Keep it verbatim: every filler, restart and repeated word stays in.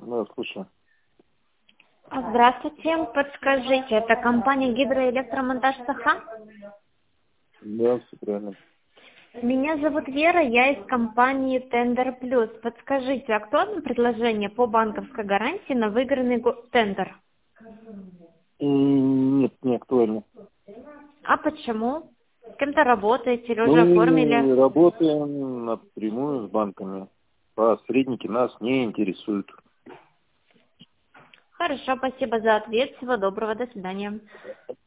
Да, слушаю. Здравствуйте, подскажите, это компания Гидроэлектромонтаж Саха? Да, все правильно. Меня зовут Вера, я из компании Тендер Плюс. Подскажите, актуально предложение по банковской гарантии на выигранный го- тендер? М, Нет, не актуально. А почему? С кем-то работаете или уже Мы оформили? работаем напрямую с банками. Посредники нас не интересуют. Хорошо, спасибо за ответ. Всего доброго, до свидания.